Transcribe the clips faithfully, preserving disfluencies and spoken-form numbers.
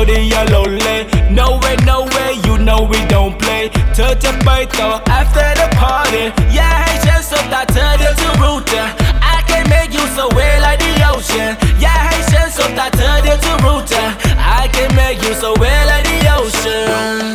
shortyอย่าโลเล No way no way you know we don't play เธอจะไปต่อ after the party อย่าให้ฉันสบตาเธอเดี๋ยวจะรู้เธอ I can make you so way like the ocean อย่าให้ฉันสบตาเธอเดี๋ยวจะรู้เธอ I can make you so way like the ocean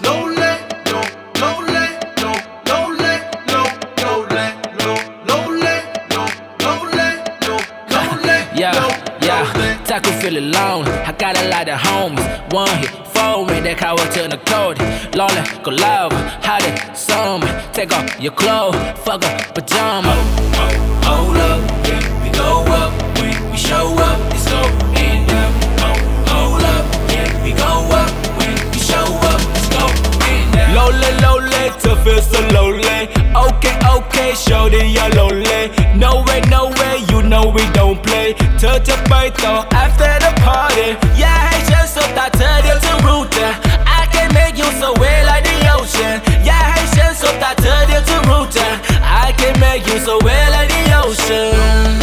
I could feel alone. I got a lot of homies. One hit, four, man, that car will turn the code. Lonely, go love, how they some. Take off your clothes, fuck up pajama. Oh, oh, hold up, yeah, we go up, we, we show up, it's going down. Oh, hold up, yeah, we go up, we, we show up, it's going down. Lonely, lonely, to feel so lonely. Okay, okay, shorty, you're lonely. No way, no way, you know we don't play. เธอจะไปต่อ after the party อย่าให้ฉันสบตาเธอเดี๋ยวจะรู้เธอ I can make you so way like the ocean อย่าให้ฉันสบตาเธอเดี๋ยวจะรู้เธอ I can make you so way like the ocean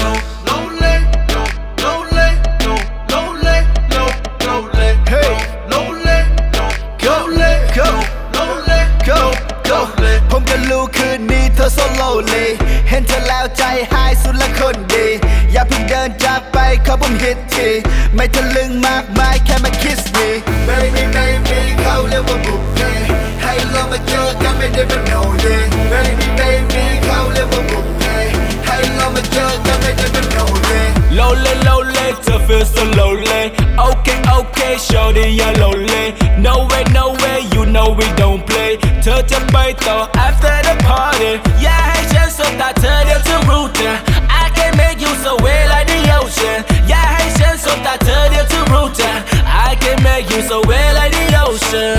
Lonely, lonely, lonely, lonely, hey, lonely, lonely, go, lonely, go, go ผมก็รู้คืนนี้เธอ so lonely เห็นเธอแล้วใจหายสุดละคนดีอย่าเพิ่งเดินจากไปขอผมฮิตทีไม่ทะลึ่งมากมายแค่มา kiss me baby baby เขาเรียกว่าบุกเพให้เรามาเจอกันไม่ได้เป็น no day baby baby เขาเรียกว่าบุกเพให้เรามาเจอกันไม่ได้เป็น no day lonely lonely to feel so lonely okay okay shorty you're lonely no way no way you know we don't play เธอจะไปต่อ after the party อย่าให้ฉันสบตาเธอเดี๋ยวจะรู้เธอ I can make you so way like the ocean อย่าให้ฉันสบตาเธอเดี๋ยวจะรู้เธอ I can make you so way like the ocean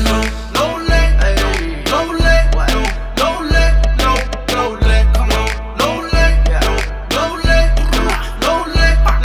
Lonely, lonely, lonely, lonely, come on, lonely, lonely, lonely,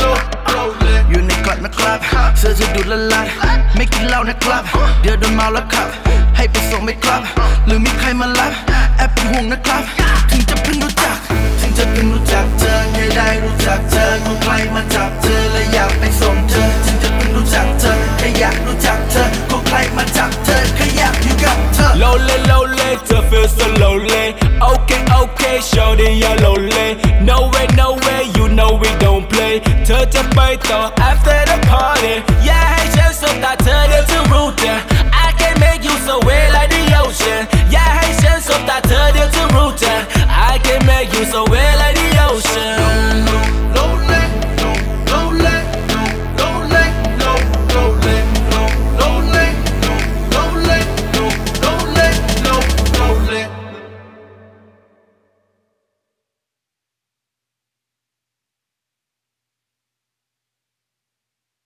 lonely อยู่ในกลับนะครับเสื้อจะดูดละลายไม่กินเหล้านะครับเดี๋ยวโดนเมาแล้วขับให้ไปส่งไม่ครับหรือมีใครมารับแอบเป็นห่วงนะครับถึงจะเพิ่งรู้จักถึงจะเพิ่งรู้จักเธอให้ได้รู้จักเธอคงใครมาจับเธอและอยากไปส่งเธอถึงจะเพิ่งรู้จักเธอแค่อยากรู้จักเธอคงใครมาจับเธอแค่อยากอยู่กับเธอ Lonely lonely to feel so lonely Okay okay shorty you're lonely No way no way you know we don't play เธอจะไปต่อ after the party อย่าให้ฉันสบตาเธอเดี๋ยวจะรู้เธอ I can make you so way like the ocean อย่าให้ฉันสบตาเธอเดี๋ยวจะรู้เธอ I can make you so way like the ocean